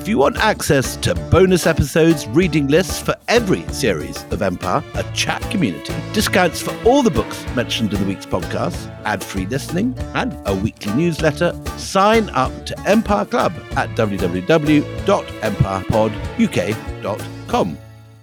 If you want access to bonus episodes, reading lists for every series of Empire, a chat community, discounts for all the books mentioned in the week's podcast, ad-free listening, and a weekly newsletter, sign up to Empire Club at www.empirepoduk.com.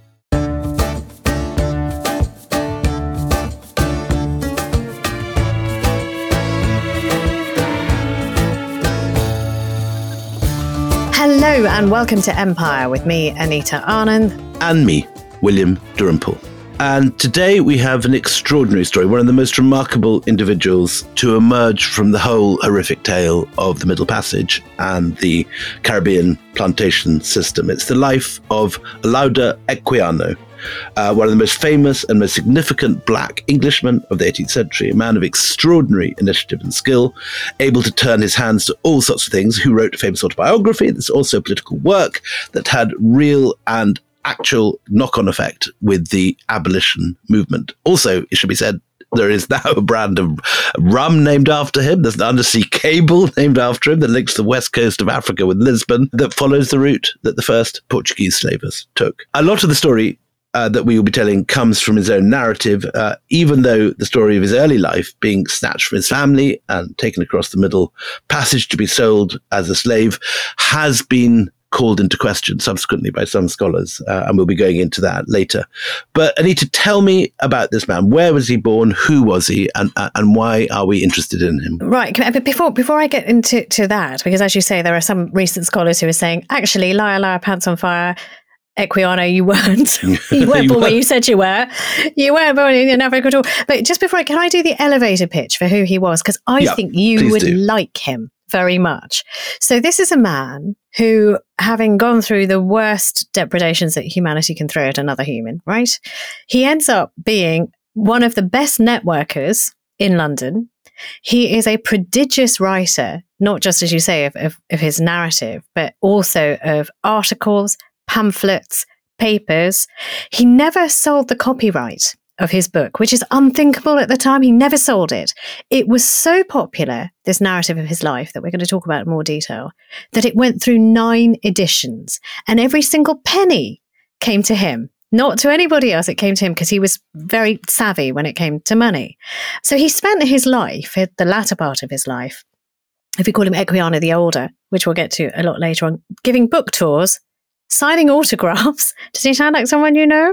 Hello and welcome to Empire with me, Anita Anand. And me, William Dalrymple. And today we have an extraordinary story, one of the most remarkable individuals to emerge from the whole horrific tale of the Middle Passage and the Caribbean plantation system. It's the life of Olaudah Equiano, one of the most famous and most significant black Englishmen of the 18th century, a man of extraordinary initiative and skill, able to turn his hands to all sorts of things, who wrote a famous autobiography. There's also political work that had real and actual knock-on effect with the abolition movement. Also, it should be said, there is now a brand of rum named after him. There's an undersea cable named after him that links the west coast of Africa with Lisbon that follows the route that the first Portuguese slavers took. A lot of the story that we will be telling comes from his own narrative, even though the story of his early life, being snatched from his family and taken across the Middle Passage to be sold as a slave, has been called into question subsequently by some scholars, and we'll be going into that later. But Anita, tell me about this man. Where was he born? Who was he? And why are we interested in him? Right. But before I get into that, because as you say, there are some recent scholars who are saying, actually, liar, pants on fire, Equiano, you weren't. You weren't born where you said you were. You weren't born in Africa at all. But just before, can I do the elevator pitch for who he was? Because I think you would like him very much. So this is a man who, having gone through the worst depredations that humanity can throw at another human, right? He ends up being one of the best networkers in London. He is a prodigious writer, not just, as you say, of his narrative, but also of articles, pamphlets, papers. He never sold the copyright of his book, which is unthinkable at the time. He never sold it. It was so popular, this narrative of his life that we're going to talk about in more detail, that it went through 9 editions, and every single penny came to him. Not to anybody else, it came to him because he was very savvy when it came to money. So he spent his life, the latter part of his life, if we call him Equiano the Older, which we'll get to a lot later on, giving book tours, signing autographs. Does he sound like someone you know?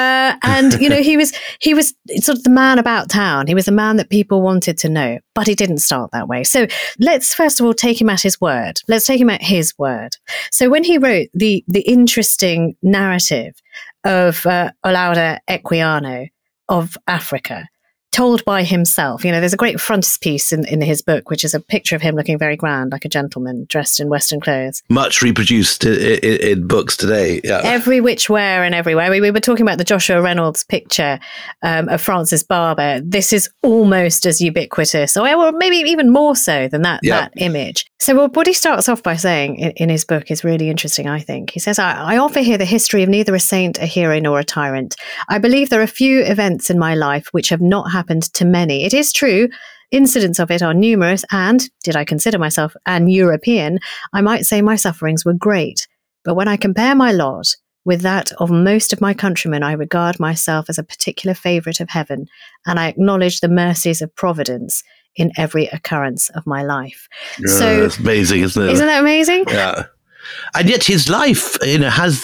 And you know, he was sort of the man about town. He was the man that people wanted to know, but he didn't start that way. So let's first of all take him at his word. Let's take him at his word. So when he wrote the interesting narrative of Olaudah Equiano of Africa, told by himself. You know, there's a great frontispiece in his book, which is a picture of him looking very grand, like a gentleman dressed in Western clothes. Much reproduced in books today. Yeah. Every which where and everywhere. We were talking about the Joshua Reynolds picture of Francis Barber. This is almost as ubiquitous, or maybe even more so than that image. So what he starts off by saying in his book is really interesting, I think. He says, I offer here the history of neither a saint, a hero, nor a tyrant. I believe there are few events in my life which have not happened to many. It is true, incidents of it are numerous, and, did I consider myself an European, I might say my sufferings were great. But when I compare my lot with that of most of my countrymen, I regard myself as a particular favourite of heaven, and I acknowledge the mercies of Providence in every occurrence of my life. Yeah, so that's amazing, isn't it? Isn't that amazing? Yeah. And yet his life, has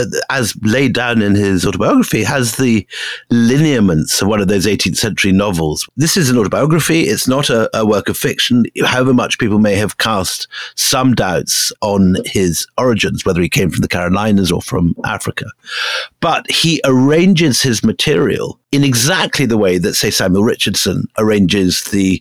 as laid down in his autobiography, has the lineaments of one of those 18th century novels. This is an autobiography. It's not a work of fiction, however much people may have cast some doubts on his origins, whether he came from the Carolinas or from Africa. But he arranges his material in exactly the way that, say, Samuel Richardson arranges the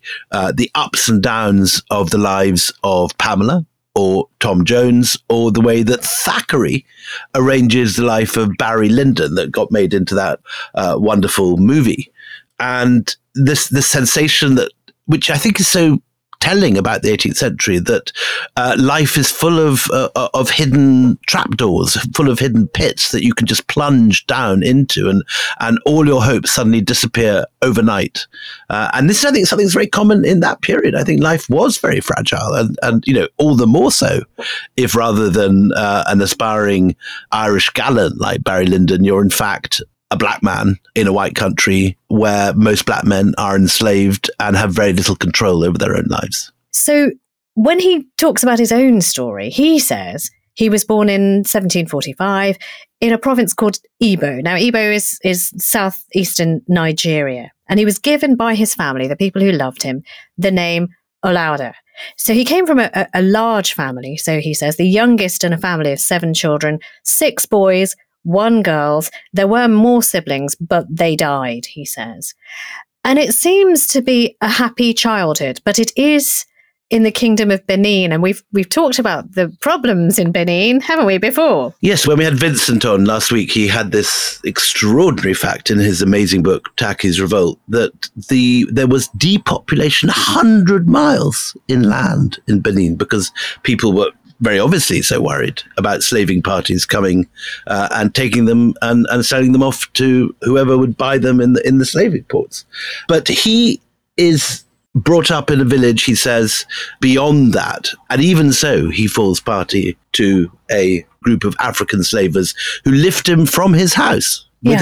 ups and downs of the lives of Pamela, or Tom Jones, or the way that Thackeray arranges the life of Barry Lyndon that got made into that wonderful movie. And this sensation that, which I think is so telling about the 18th century, that life is full of hidden trapdoors, full of hidden pits that you can just plunge down into, and all your hopes suddenly disappear overnight. And this is, I think, something that's very common in that period. I think life was very fragile, and all the more so if, rather than an aspiring Irish gallant like Barry Lyndon, you're in fact a black man in a white country where most black men are enslaved and have very little control over their own lives. So when he talks about his own story, he says he was born in 1745 in a province called Igbo. Now, Igbo is southeastern Nigeria, and he was given by his family, the people who loved him, the name Olaudah. So he came from a large family. So he says the youngest in a family of 7 children, 6 boys, 1 girl. There were more siblings, but they died, he says. And it seems to be a happy childhood, but it is in the Kingdom of Benin. And we've talked about the problems in Benin, haven't we, before? Yes, when we had Vincent on last week, he had this extraordinary fact in his amazing book, Taki's Revolt, that there was depopulation 100 miles inland in Benin because people were very obviously so worried about slaving parties coming and taking them and selling them off to whoever would buy them in the slaving ports. But he is brought up in a village, he says, beyond that. And even so, he falls party to a group of African slavers who lift him from his house with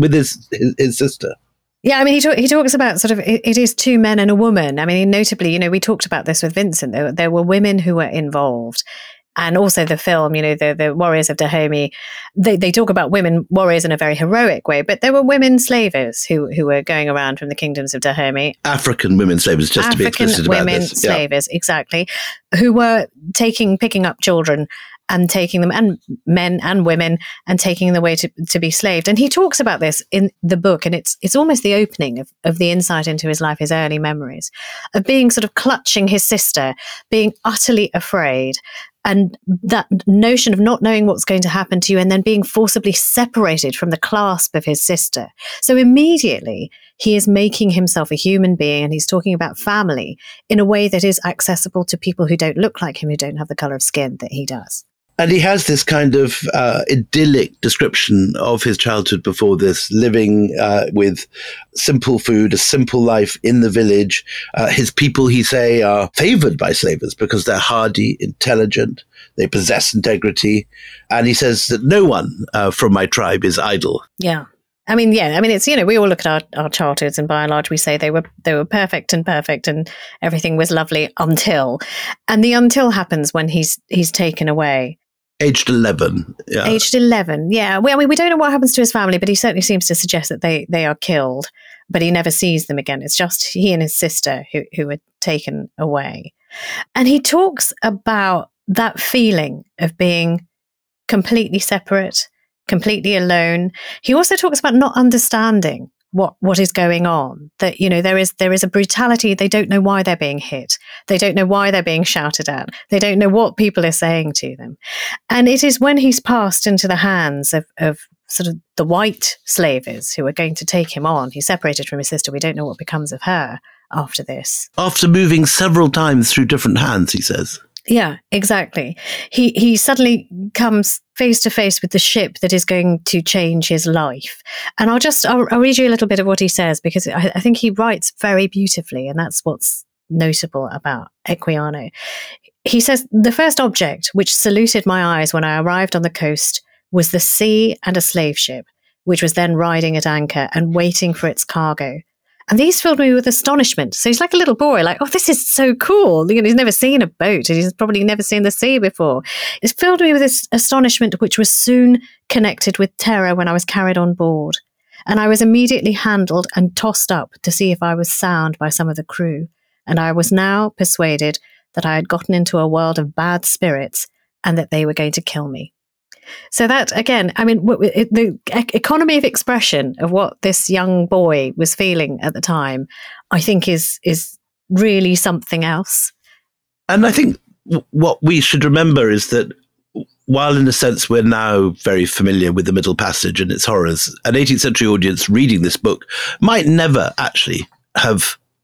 his sister. Yeah, I mean, he talks about sort of, it is 2 men and a woman. I mean, notably, we talked about this with Vincent. There were women who were involved. And also the film, the Warriors of Dahomey, they talk about women warriors in a very heroic way, but there were women slavers who were going around from the kingdoms of Dahomey. African women slavers, just to be explicit about this. African women slavers, exactly, who were picking up children and taking them, and men and women, and taking them away to be slaved. And he talks about this in the book, and it's almost the opening of the insight into his life, his early memories, of being sort of clutching his sister, being utterly afraid, and that notion of not knowing what's going to happen to you, and then being forcibly separated from the clasp of his sister. So immediately he is making himself a human being, and he's talking about family in a way that is accessible to people who don't look like him, who don't have the color of skin that he does. And he has this kind of idyllic description of his childhood before this, living with simple food, a simple life in the village. His people, he say, are favored by slavers because they're hardy, intelligent, they possess integrity. And he says that no one from my tribe is idle. Yeah. I mean, it's, we all look at our childhoods, and by and large we say they were perfect and everything was lovely until. And the until happens when he's taken away. Aged 11. Yeah. Aged 11, yeah. Well, I mean, we don't know what happens to his family, but he certainly seems to suggest that they are killed, but he never sees them again. It's just he and his sister who are taken away. And he talks about that feeling of being completely separate, completely alone. He also talks about not understanding what is going on, that there is a brutality. They don't know why they're being hit, they don't know why they're being shouted at, they don't know what people are saying to them. And it is when he's passed into the hands of sort of the white slavers who are going to take him on. He's separated from his sister. We don't know what becomes of her after this, after moving several times through different hands, he says. Yeah, exactly. He suddenly comes face to face with the ship that is going to change his life. And I'll read you a little bit of what he says, because I think he writes very beautifully, and that's what's notable about Equiano. He says, "The first object which saluted my eyes when I arrived on the coast was the sea and a slave ship, which was then riding at anchor and waiting for its cargo. And these filled me with astonishment." So he's like a little boy, like, oh, this is so cool. He's never seen a boat, and he's probably never seen the sea before. It filled me with this astonishment, which was soon connected with terror when I was carried on board. And I was immediately handled and tossed up to see if I was sound by some of the crew. And I was now persuaded that I had gotten into a world of bad spirits and that they were going to kill me. So that, again, I mean, the economy of expression of what this young boy was feeling at the time, I think is really something else. And I think what we should remember is that while in a sense we're now very familiar with the Middle Passage and its horrors, an 18th century audience reading this book might never actually have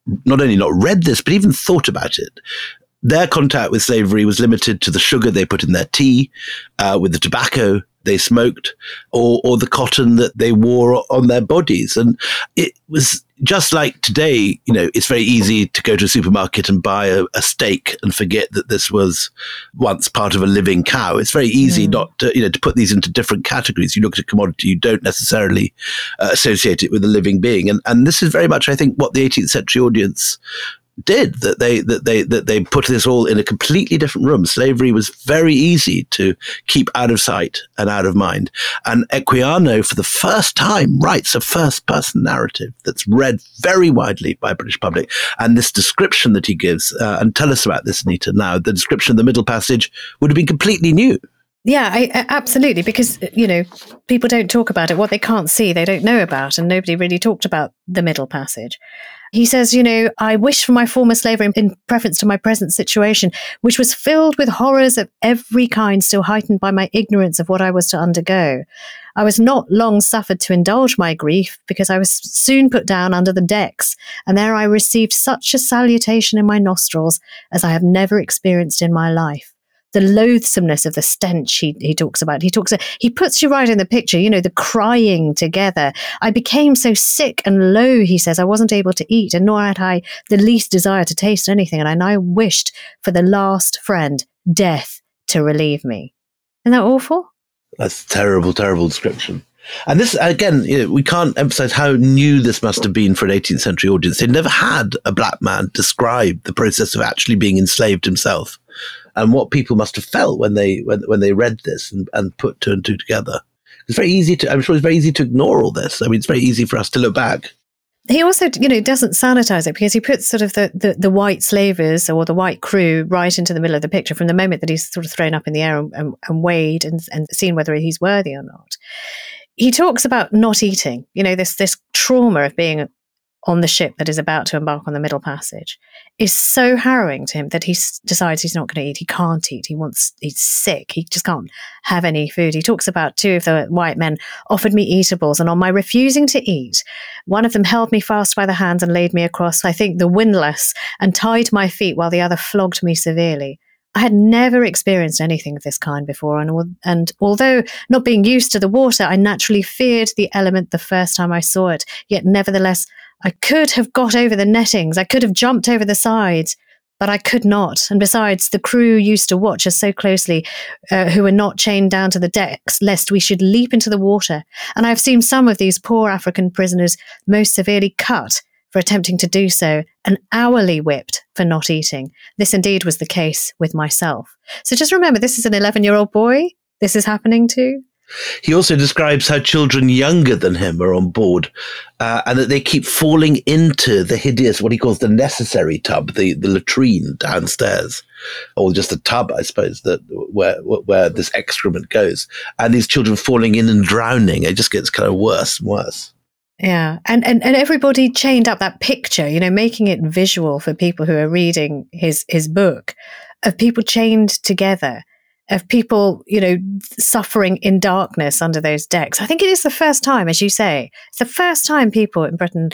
not only not read this, but even thought about it. Their contact with slavery was limited to the sugar they put in their tea, with the tobacco they smoked, or the cotton that they wore on their bodies. And it was just like today, it's very easy to go to a supermarket and buy a steak and forget that this was once part of a living cow. It's very easy not to, to put these into different categories. You look at a commodity, you don't necessarily associate it with a living being. And this is very much, I think, what the 18th century audience did, that they put this all in a completely different room. Slavery was very easy to keep out of sight and out of mind. And Equiano, for the first time, writes a first-person narrative that's read very widely by British public. And this description that he gives, and tell us about this, Anita, now, the description of the Middle Passage would have been completely new. Yeah, absolutely, because, people don't talk about it. What they can't see, they don't know about, and nobody really talked about the Middle Passage. He says, I wish for my former slavery in preference to my present situation, which was filled with horrors of every kind, still heightened by my ignorance of what I was to undergo. I was not long suffered to indulge my grief, because I was soon put down under the decks, and there I received such a salutation in my nostrils as I have never experienced in my life. The loathsomeness of the stench he talks about. He puts you right in the picture, the crying together. I became so sick and low, he says, I wasn't able to eat, and nor had I the least desire to taste anything. And I now wished for the last friend, death, to relieve me. Isn't that awful? That's a terrible, terrible description. And this, again, we can't emphasize how new this must have been for an 18th century audience. They'd never had a black man describe the process of actually being enslaved himself, and what people must have felt when they read this and put two and two together. It's very easy I'm sure it's very easy to ignore all this. I mean, it's very easy for us to look back. He also, doesn't sanitize it, because he puts sort of the white slavers or the white crew right into the middle of the picture from the moment that he's sort of thrown up in the air and weighed and seen whether he's worthy or not. He talks about not eating, this trauma of being on the ship that is about to embark on the Middle Passage is so harrowing to him that he decides he's not going to eat. He can't eat. He's sick. He just can't have any food. He talks about 2 of the white men offered me eatables, and on my refusing to eat, one of them held me fast by the hands and laid me across, I think, the windlass, and tied my feet while the other flogged me severely. I had never experienced anything of this kind before, and although not being used to the water, I naturally feared the element the first time I saw it. Yet nevertheless, I could have got over the nettings, I could have jumped over the sides, but I could not. And besides, the crew used to watch us so closely, who were not chained down to the decks, lest we should leap into the water. And I've seen some of these poor African prisoners most severely cut for attempting to do so, and hourly whipped for not eating. This indeed was the case with myself. So just remember, this is an 11-year-old boy this is happening to. He also describes how children younger than him are on board, and that they keep falling into the hideous, what he calls the necessary tub, the latrine downstairs, or just a tub, I suppose, that where this excrement goes. And these children falling in and drowning. It just gets kind of worse and worse. Yeah. And everybody chained up, that picture, making it visual for people who are reading his book, of people chained together, of people, suffering in darkness under those decks. I think it is the first time, as you say, it's the first time people in Britain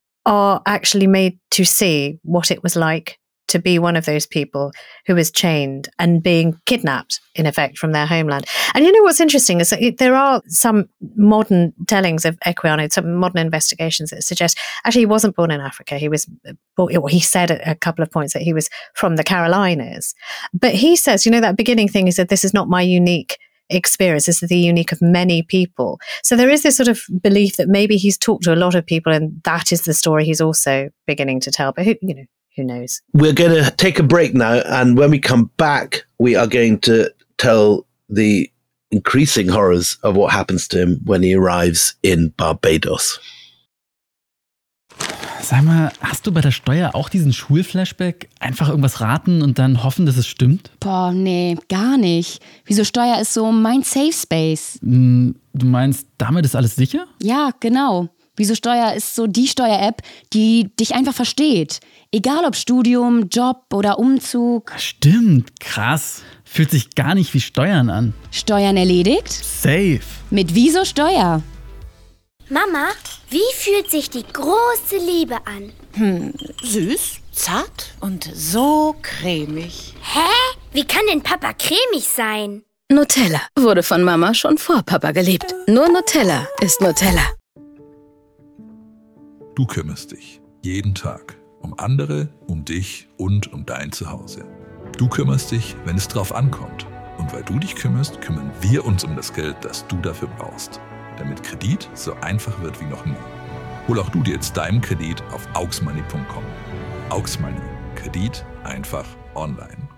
are actually made to see what it was like to be one of those people who was chained and being kidnapped, in effect, from their homeland. And what's interesting is that there are some modern tellings of Equiano, some modern investigations that suggest actually he wasn't born in Africa. He said at a couple of points that he was from the Carolinas. But he says, that beginning thing, he said, this is not my unique experience. This is the unique of many people. So there is this sort of belief that maybe he's talked to a lot of people, and that is the story he's also beginning to tell. But who knows? We're going to take a break now, and when we come back, we are going to tell the increasing horrors of what happens to him when he arrives in Barbados. Sag mal, hast du bei der Steuer auch diesen Schulflashback? Einfach irgendwas raten und dann hoffen, dass es stimmt? Boah, nee, gar nicht. Wieso Steuer ist so mein Safe Space? Du meinst, damit ist alles sicher? Ja, genau. Wieso Steuer ist so die Steuer-App, die dich einfach versteht. Egal ob Studium, Job oder Umzug. Stimmt, krass. Fühlt sich gar nicht wie Steuern an. Steuern erledigt? Safe. Mit Wieso Steuer? Mama, wie fühlt sich die große Liebe an? Süß, zart und so cremig. Hä? Wie kann denn Papa cremig sein? Nutella wurde von Mama schon vor Papa geliebt. Nur Nutella ist Nutella. Du kümmerst dich jeden Tag um andere, um dich und um dein Zuhause. Du kümmerst dich, wenn es drauf ankommt. Und weil du dich kümmerst, kümmern wir uns um das Geld, das du dafür brauchst. Damit Kredit so einfach wird wie noch nie. Hol auch du dir jetzt deinen Kredit auf auxmoney.com. Auxmoney. Kredit einfach online.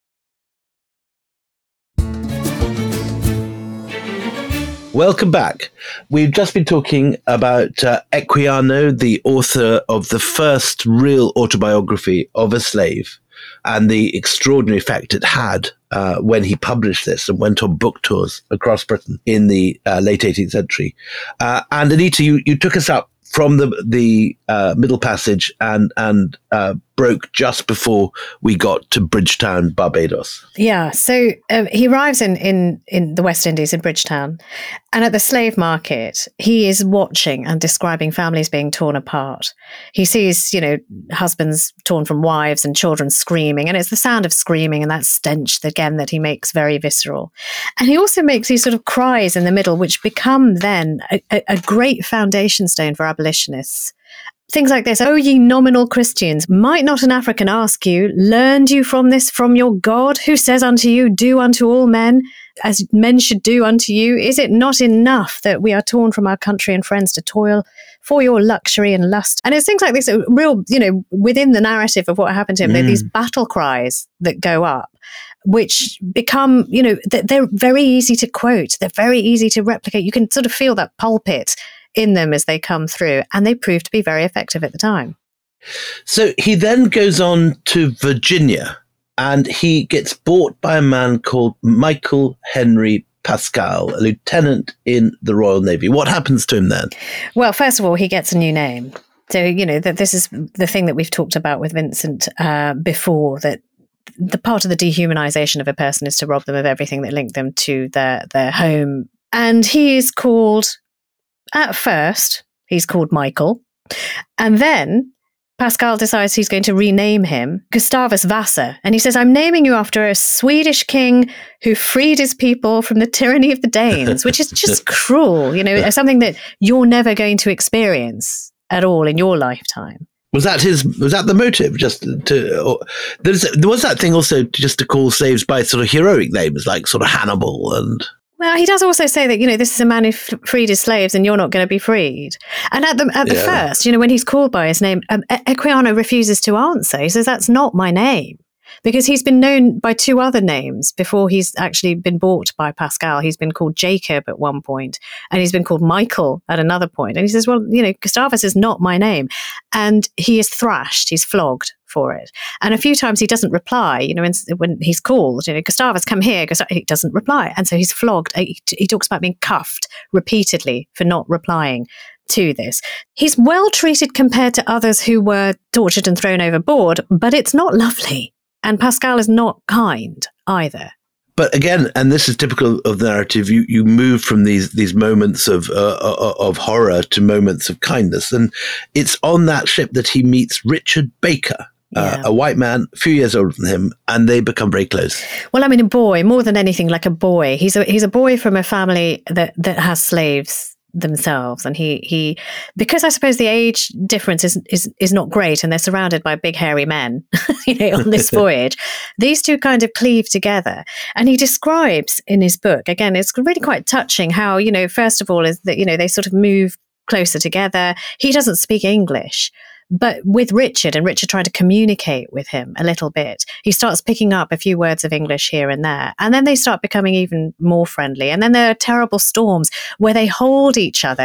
Welcome back. We've just been talking about Equiano, the author of the first real autobiography of a slave, and the extraordinary effect it had when he published this and went on book tours across Britain in the late 18th century. And Anita, you took us up from the Middle Passage and broke just before we got to Bridgetown, Barbados. Yeah, so he arrives in the West Indies, in Bridgetown, and at the slave market, he is watching and describing families being torn apart. He sees, husbands torn from wives and children screaming, and it's the sound of screaming and that stench, again, that he makes very visceral. And he also makes these sort of cries in the middle, which become then a great foundation stone for abolitionists. Things like this: "O ye nominal Christians, might not an African ask you, learned you from this from your God, who says unto you, do unto all men as men should do unto you? Is it not enough that we are torn from our country and friends to toil for your luxury and lust?" And it's things like this, real, within the narrative of what happened to him, these battle cries that go up, which become, they're very easy to quote. They're very easy to replicate. You can sort of feel that pulpit in them as they come through, and they proved to be very effective at the time. So he then goes on to Virginia, and he gets bought by a man called Michael Henry Pascal, a lieutenant in the Royal Navy. What happens to him then? Well, first of all, he gets a new name. So, that this is the thing that we've talked about with Vincent before, that the part of the dehumanization of a person is to rob them of everything that linked them to their home. And he is called, at first, he's called Michael. And then Pascal decides he's going to rename him Gustavus Vasa. And he says, "I'm naming you after a Swedish king who freed his people from the tyranny of the Danes," which is just cruel, something that you're never going to experience at all in your lifetime. Was that the motive? There was that thing also just to call slaves by sort of heroic names, like sort of Hannibal and... Well, he does also say that, this is a man who freed his slaves and you're not going to be freed. And at the first, when he's called by his name, Equiano refuses to answer. He says, "That's not my name." Because he's been known by two other names before he's actually been bought by Pascal. He's been called Jacob at one point, and he's been called Michael at another point. And he says, "Well, Gustavus is not my name." And he is thrashed, he's flogged for it. And a few times he doesn't reply, when he's called, "Gustavus, come here." He doesn't reply. And so he's flogged. He talks about being cuffed repeatedly for not replying to this. He's well treated compared to others who were tortured and thrown overboard, but it's not lovely. And Pascal is not kind either. But again, and this is typical of the narrative, you move from these moments of horror to moments of kindness. And it's on that ship that he meets Richard Baker, a white man, a few years older than him, and they become very close. Well, a boy, more than anything, like a boy. He's a boy from a family that has slaves themselves, and he because I suppose the age difference is not great, and they're surrounded by big hairy men on this voyage, these two kind of cleave together. And he describes in his book, again, it's really quite touching how, first of all is that they sort of move closer together. He doesn't speak English, but with Richard, and Richard trying to communicate with him a little bit, he starts picking up a few words of English here and there. And then they start becoming even more friendly. And then there are terrible storms where they hold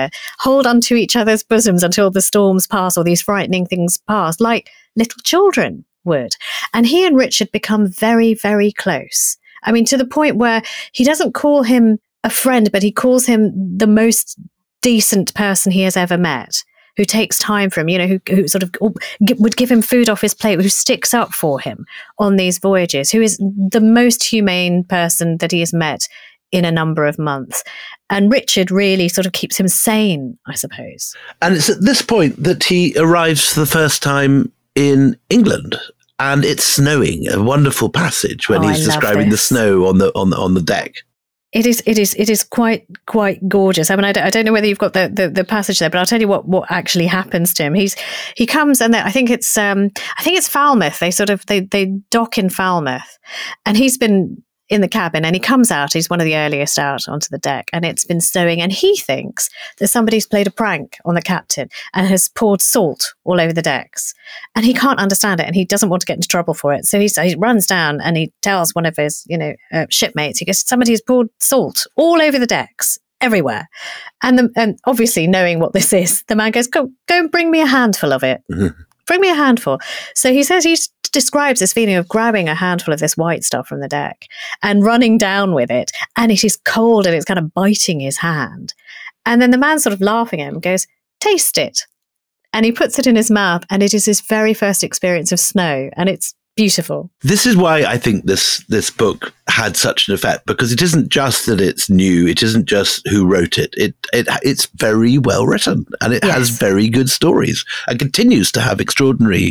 onto each other's bosoms until the storms pass, or these frightening things pass, like little children would. And he and Richard become very, very close. To the point where he doesn't call him a friend, but he calls him the most decent person he has ever met, who takes time for him, who sort of would give him food off his plate, who sticks up for him on these voyages, who is the most humane person that he has met in a number of months. And Richard really sort of keeps him sane, I suppose. And it's at this point that he arrives for the first time in England. And it's snowing, a wonderful passage when he's describing the snow on the deck. It is quite gorgeous. I mean, I don't know whether you've got the passage there, but I'll tell you what actually happens to him. He comes, and I think it's Falmouth. They dock in Falmouth, and he's been in the cabin, and he comes out. He's one of the earliest out onto the deck, and it's been snowing, and he thinks that somebody's played a prank on the captain and has poured salt all over the decks, and he can't understand it, and he doesn't want to get into trouble for it. So he runs down and he tells one of his shipmates. He goes, "Somebody has poured salt all over the decks, everywhere," and obviously knowing what this is, the man goes, "Go and bring me a handful of it." Mm-hmm. Bring me a handful. So he says, he describes this feeling of grabbing a handful of this white stuff from the deck and running down with it. And it is cold and it's kind of biting his hand. And then the man sort of laughing at him goes, "Taste it." And he puts it in his mouth, and it is his very first experience of snow. And it's beautiful. This is why I think this book had such an effect, because it isn't just that it's new. It isn't just who wrote it. It's very well written, and it has very good stories, and continues to have extraordinary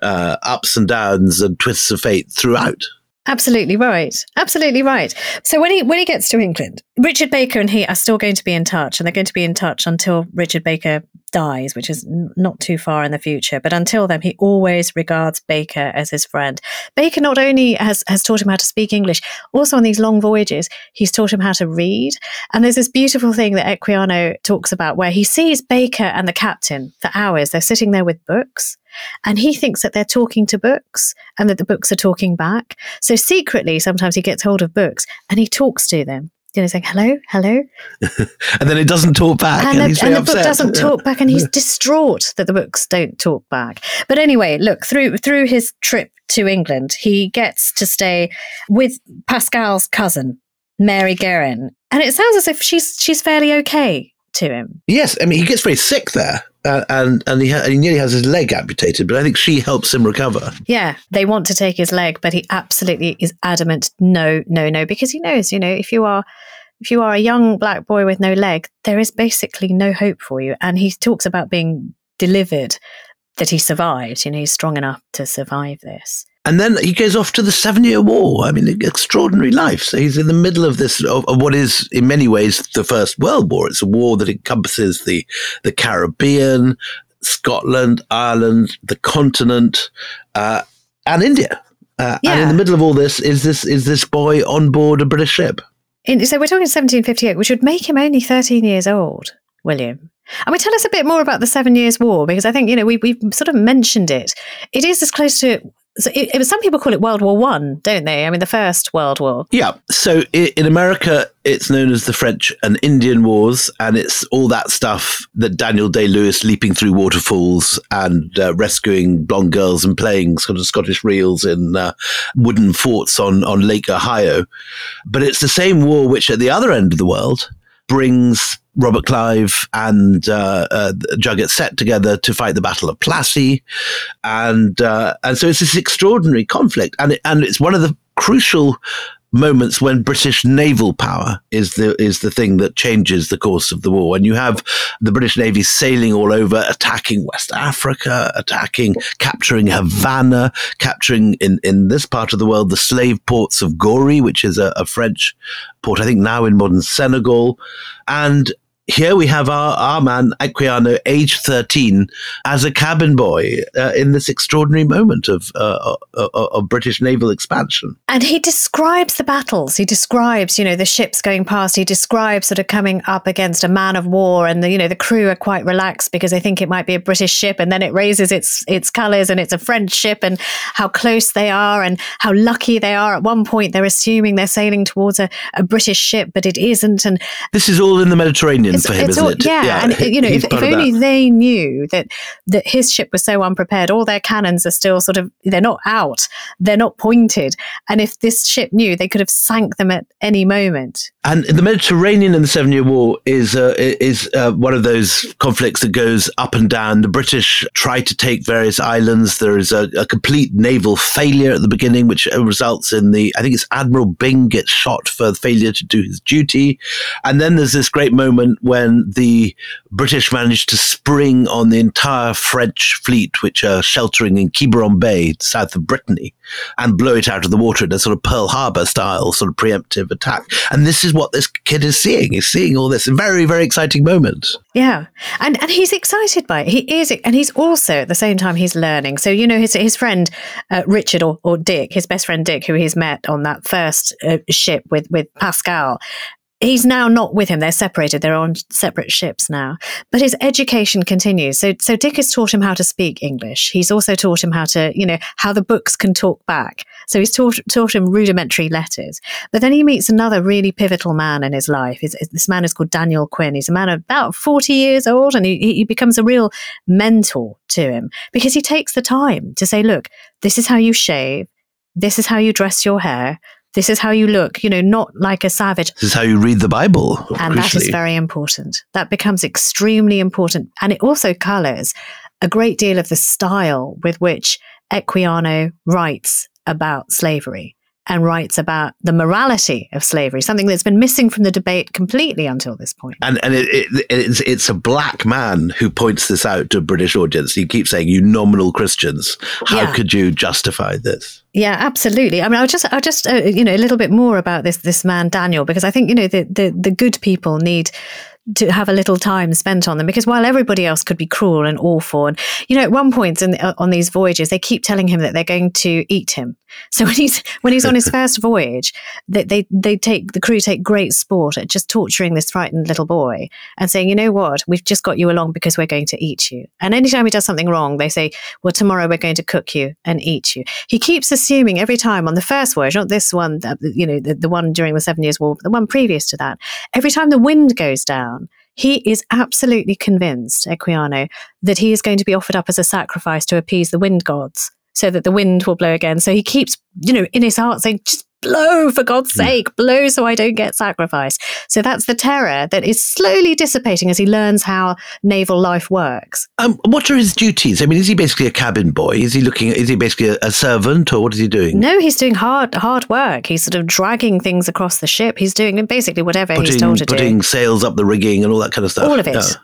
ups and downs and twists of fate throughout. Absolutely right. Absolutely right. So when he gets to England, Richard Baker and he are still going to be in touch, and they're going to be in touch until Richard Baker dies, which is not too far in the future. But until then, he always regards Baker as his friend. Baker not only has taught him how to speak English, also on these long voyages, he's taught him how to read. And there's this beautiful thing that Equiano talks about where he sees Baker and the captain for hours. They're sitting there with books. And he thinks that they're talking to books and that the books are talking back. So secretly, sometimes he gets hold of books and he talks to them. Saying, "Hello, hello." And then it doesn't talk back. And the book doesn't talk back, and he's distraught that the books don't talk back. But anyway, look, through his trip to England, he gets to stay with Pascal's cousin, Mary Guerin. And it sounds as if she's fairly okay to him. Yes, I mean, he gets very sick there. And he nearly has his leg amputated, but I think she helps him recover. Yeah, they want to take his leg, but he absolutely is adamant, no, because he knows, if you are a young black boy with no leg, there is basically no hope for you. And he talks about being delivered, that he survived. He's strong enough to survive this. And then he goes off to the 7-Year War. I mean, extraordinary life. So he's in the middle of this, of what is in many ways the First World War. It's a war that encompasses the Caribbean, Scotland, Ireland, the continent, and India. And in the middle of all this is this boy on board a British ship. So we're talking 1758, which would make him only 13 years old, William. I mean, tell us a bit more about the 7 Years' War, because I think, we've sort of mentioned it. It is as close to... So some people call it World War I, don't they? I mean, the First World War. Yeah. So in America, it's known as the French and Indian Wars, and it's all that stuff that Daniel Day-Lewis leaping through waterfalls and rescuing blonde girls and playing sort of Scottish reels in wooden forts on Lake Ohio. But it's the same war which at the other end of the world brings Robert Clive and Jugget Sett together to fight the Battle of Plassey, and so it's this extraordinary conflict, and it's one of the crucial moments when British naval power is the thing that changes the course of the war. And you have the British Navy sailing all over, attacking West Africa, capturing Havana, capturing in this part of the world the slave ports of Gorée, which is a French port, I think now in modern Senegal. And here we have our man, Equiano, age 13, as a cabin boy in this extraordinary moment of British naval expansion. And he describes the battles. He describes, the ships going past. He describes sort of coming up against a man of war, and the crew are quite relaxed because they think it might be a British ship, and then it raises its colours and it's a French ship, and how close they are and how lucky they are. At one point, they're assuming they're sailing towards a British ship, but it isn't. And this is all in the Mediterranean. for him, isn't it? Yeah, and if only they knew that his ship was so unprepared, all their cannons are still they're not out, they're not pointed, and if this ship knew, they could have sank them at any moment. And the Mediterranean in the 7 Year War is one of those conflicts that goes up and down. The British try to take various islands. There is a complete naval failure at the beginning, which results in I think it's Admiral Byng gets shot for failure to do his duty. And then there's this great moment when the British manage to spring on the entire French fleet, which are sheltering in Quiberon Bay, south of Brittany, and blow it out of the water in a sort of Pearl Harbor style sort of preemptive attack. And this is what this kid is seeing. He's seeing all this. A very, very exciting moment. Yeah. And he's excited by it. He is. And he's also, at the same time, he's learning. So, his friend, Richard or Dick, his best friend Dick, who he's met on that first ship with Pascal, he's now not with him. They're separated. They're on separate ships now. But his education continues. So Dick has taught him how to speak English. He's also taught him how to, how the books can talk back. So he's taught him rudimentary letters. But then he meets another really pivotal man in his life. This man is called Daniel Quinn. He's a man of about 40 years old, and he becomes a real mentor to him because he takes the time to say, look, this is how you shave. This is how you dress your hair. This is how you look, not like a savage. This is how you read the Bible. And that is very important. That becomes extremely important. And it also colours a great deal of the style with which Equiano writes about slavery and writes about the morality of slavery, something that's been missing from the debate completely until this point. And it's a black man who points this out to a British audience. He keeps saying, "You nominal Christians, how could you justify this?" Yeah, absolutely. I mean, I'll just a little bit more about this man Daniel, because I think the good people need to have a little time spent on them, because while everybody else could be cruel and awful, and at one point on these voyages, they keep telling him that they're going to eat him. So when he's on his first voyage, the crew take great sport at just torturing this frightened little boy and saying, you know what, we've just got you along because we're going to eat you. And anytime he does something wrong, they say, well, tomorrow we're going to cook you and eat you. He keeps assuming every time on the first voyage, not this one, the one during the 7 Years' War, but the one previous to that, every time the wind goes down, he is absolutely convinced, Equiano, that he is going to be offered up as a sacrifice to appease the wind gods so that the wind will blow again. So he keeps, in his heart saying, just blow, for God's sake, blow so I don't get sacrificed. So that's the terror that is slowly dissipating as he learns how naval life works. What are his duties? I mean, is he basically a cabin boy? Is he basically a servant, or what is he doing? No, he's doing hard work. He's sort of dragging things across the ship. He's doing basically whatever he's told to do. Putting sails up the rigging and all that kind of stuff. All of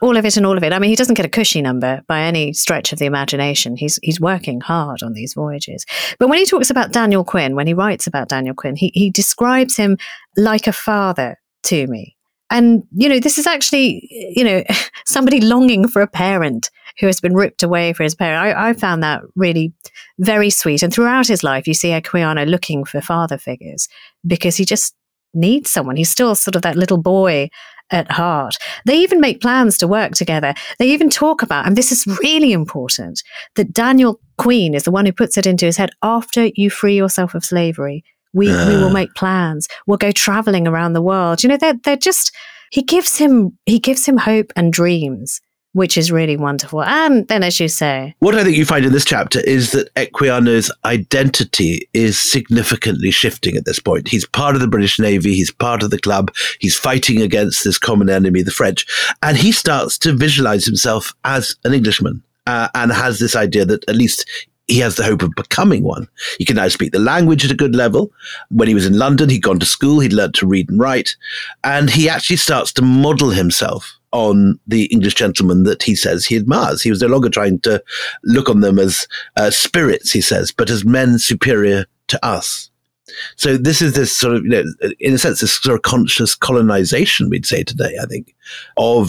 it. I mean, he doesn't get a cushy number by any stretch of the imagination. He's working hard on these voyages. But when he talks about Daniel Quinn, when he writes about Daniel Quinn, he describes him like a father to me. And, this is actually, somebody longing for a parent who has been ripped away for his parent. I found that really very sweet. And throughout his life, you see Equiano looking for father figures because he just needs someone. He's still sort of that little boy at heart. They even make plans to work together. They even talk about, and this is really important, that Daniel Quinn is the one who puts it into his head, after you free yourself of slavery, we will make plans. We'll go traveling around the world. They're just, he gives him hope and dreams, which is really wonderful. And then, as you say, what I think you find in this chapter is that Equiano's identity is significantly shifting at this point. He's part of the British Navy. He's part of the club. He's fighting against this common enemy, the French. And he starts to visualize himself as an Englishman and has this idea that at least he has the hope of becoming one. He can now speak the language at a good level. When he was in London, he'd gone to school, he'd learned to read and write, and he actually starts to model himself on the English gentleman that he says he admires. He was no longer trying to look on them as spirits, he says, but as men superior to us. So this is this sort of, in a sense, this sort of conscious colonization, we'd say today, I think, of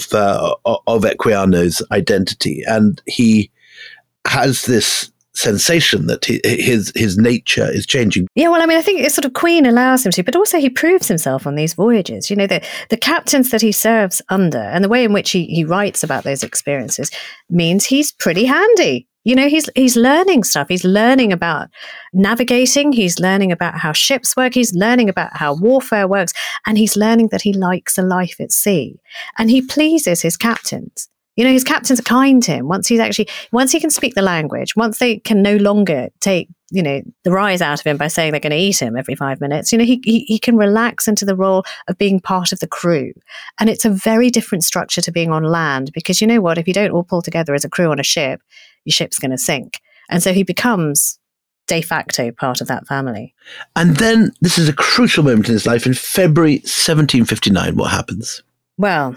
Equiano's identity. And he has this sensation that his nature is changing. Yeah, well, I mean, I think it's sort of Queen allows him to, but also he proves himself on these voyages. The captains that he serves under and the way in which he writes about those experiences means he's pretty handy. He's learning stuff. He's learning about navigating. He's learning about how ships work. He's learning about how warfare works. And he's learning that he likes a life at sea. And he pleases his captains. His captains are kind to him once he can speak the language, once they can no longer take, the rise out of him by saying they're going to eat him every 5 minutes. He can relax into the role of being part of the crew. And it's a very different structure to being on land because you know what? If you don't all pull together as a crew on a ship, your ship's going to sink. And so he becomes de facto part of that family. And then this is a crucial moment in his life. In February 1759, what happens? Well,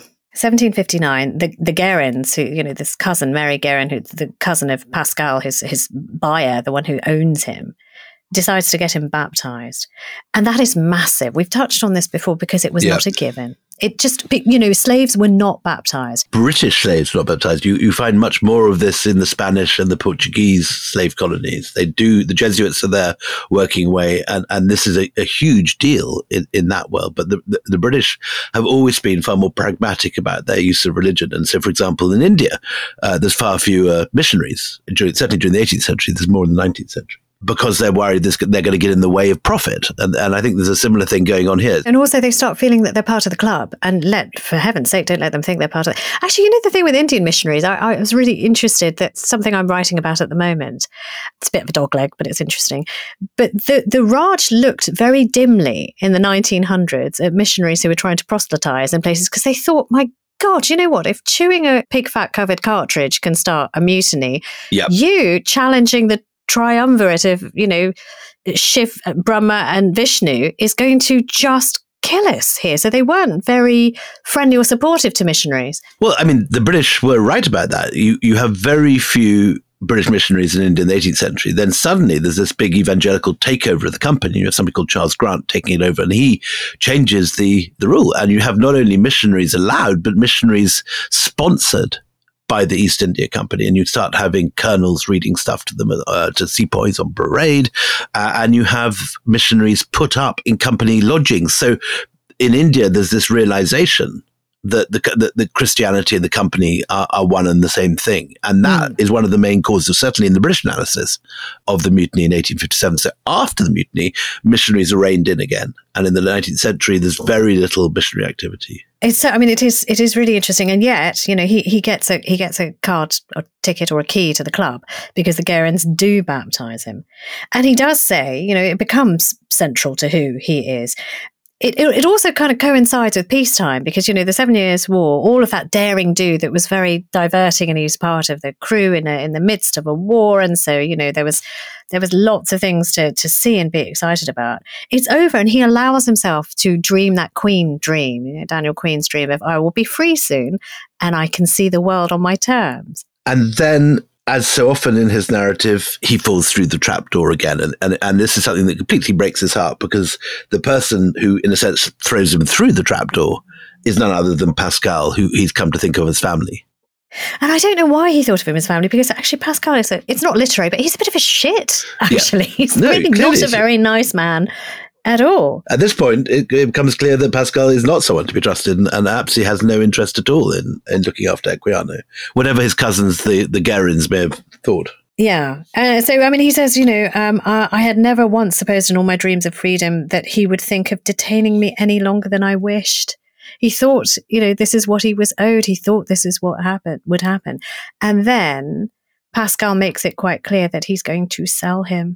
1759, the Guérins, who, this cousin, Mary Guérin, who's the cousin of Pascal, his buyer, the one who owns him, decides to get him baptized. And that is massive. We've touched on this before because it was not a given. It just, slaves were not baptized. British slaves were not baptized. You find much more of this in the Spanish and the Portuguese slave colonies. The Jesuits are there working away, and this is a huge deal in that world. But the British have always been far more pragmatic about their use of religion. And so, for example, in India, there's far fewer missionaries. Certainly during the 18th century, there's more in the 19th century. Because they're worried they're going to get in the way of profit. And I think there's a similar thing going on here. And also they start feeling that they're part of the club. And for heaven's sake, don't let them think they're part of it. Actually, the thing with Indian missionaries, I was really interested. That's something I'm writing about at the moment. It's a bit of a dogleg, but it's interesting. But the Raj looked very dimly in the 1900s at missionaries who were trying to proselytize in places because they thought, my God, you know what? If chewing a pig fat covered cartridge can start a mutiny, you challenging the triumvirate of, Shiv, Brahma and Vishnu is going to just kill us here. So they weren't very friendly or supportive to missionaries. Well, I mean, the British were right about that. You have very few British missionaries in India in the 18th century. Then suddenly there's this big evangelical takeover of the company. You have somebody called Charles Grant taking it over, and he changes the rule. And you have not only missionaries allowed, but missionaries sponsored by the East India Company, and you start having colonels reading stuff to them, to sepoys on parade, and you have missionaries put up in company lodgings. So in India, there's this realization that the Christianity and the company are one and the same thing. And that is one of the main causes, certainly in the British analysis, of the mutiny in 1857. So after the mutiny, missionaries are reined in again. And in the 19th century, there's very little missionary activity. It is really interesting. And yet, he gets a card or ticket or a key to the club because the Guérins do baptize him. And he does say, it becomes central to who he is. It also kind of coincides with peacetime because, the 7 Years' War, all of that daring do that was very diverting, and he was part of the crew in the midst of a war. And so, there was lots of things to see and be excited about. It's over, and he allows himself to dream that Queen dream, Daniel Queen's dream of, I will be free soon and I can see the world on my terms. And then, as so often in his narrative, he falls through the trapdoor again. And this is something that completely breaks his heart because the person who, in a sense, throws him through the trapdoor is none other than Pascal, who he's come to think of as family. And I don't know why he thought of him as family, because actually Pascal it's not literary, but he's a bit of a shit, actually. Yeah. He's really not a very nice man at all. At this point, it becomes clear that Pascal is not someone to be trusted, and perhaps he has no interest at all in looking after Equiano, whatever his cousins, the Guérins, may have thought. Yeah. He says, I had never once supposed in all my dreams of freedom that he would think of detaining me any longer than I wished. He thought, this is what he was owed. He thought this is what would happen. And then Pascal makes it quite clear that he's going to sell him.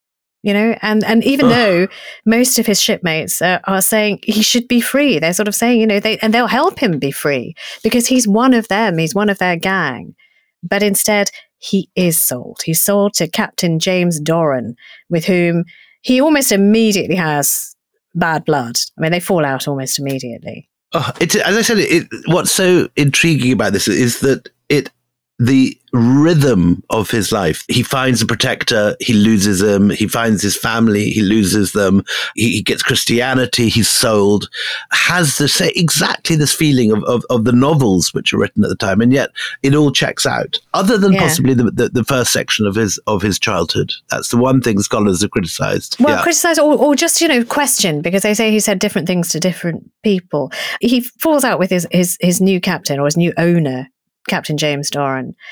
And even though most of his shipmates are saying he should be free, they're sort of saying, and they'll help him be free because he's one of them, he's one of their gang. But instead, he is sold. He's sold to Captain James Doran, with whom he almost immediately has bad blood. I mean, they fall out almost immediately. As I said, what's so intriguing about this is that the rhythm of his life. He finds a protector, he loses them. He finds his family, he loses them. He gets Christianity, he's sold. Has exactly this feeling of the novels which are written at the time, and yet it all checks out. Other than possibly the first section of his childhood. That's the one thing scholars have criticised. Well, criticised or just questioned, because they say he said different things to different people. He falls out with his new captain, or his new owner, Captain James Doran.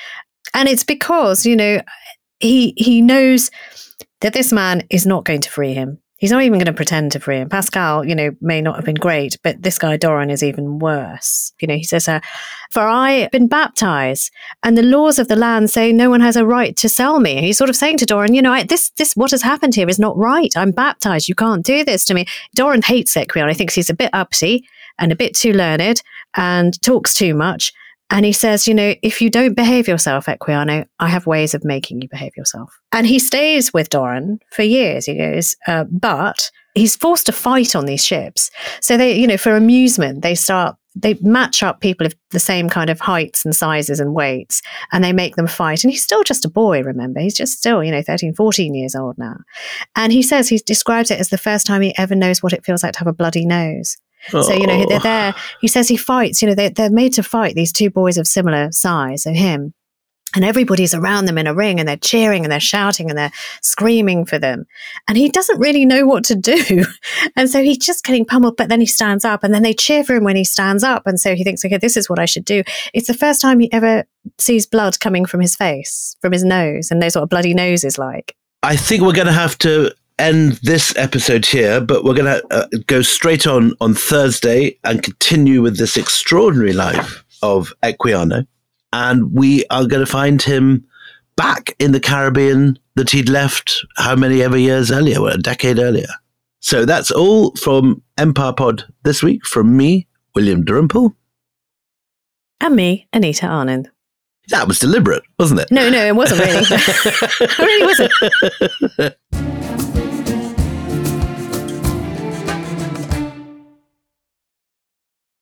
And it's because, he knows that this man is not going to free him. He's not even going to pretend to free him. Pascal, may not have been great, but this guy Doran is even worse. He says, for I have been baptized, and the laws of the land say no one has a right to sell me. He's sort of saying to Doran, this what has happened here is not right. I'm baptized. You can't do this to me. Doran hates Equiano. He thinks he's a bit uppity and a bit too learned and talks too much. And he says, if you don't behave yourself, Equiano, I have ways of making you behave yourself. And he stays with Doran for years, he goes, but he's forced to fight on these ships. So they, for amusement, they match up people of the same kind of heights and sizes and weights, and they make them fight. And he's still just a boy, remember? He's just still, 13, 14 years old now. And he says, he describes it as the first time he ever knows what it feels like to have a bloody nose. So, they're there. He says he fights, they're made to fight, these two boys of similar size, so him. And everybody's around them in a ring and they're cheering and they're shouting and they're screaming for them. And he doesn't really know what to do. And so he's just getting pummeled, but then he stands up and then they cheer for him when he stands up. And so he thinks, okay, this is what I should do. It's the first time he ever sees blood coming from his face, from his nose, and knows what a bloody nose is like. I think we're going to have to end this episode here, but we're going to go straight on Thursday and continue with this extraordinary life of Equiano. And we are going to find him back in the Caribbean that he'd left how many ever years earlier, a decade earlier. So that's all from Empire Pod this week from me, William Dalrymple. And me, Anita Arnand. That was deliberate, wasn't it? No, it wasn't really. It really wasn't.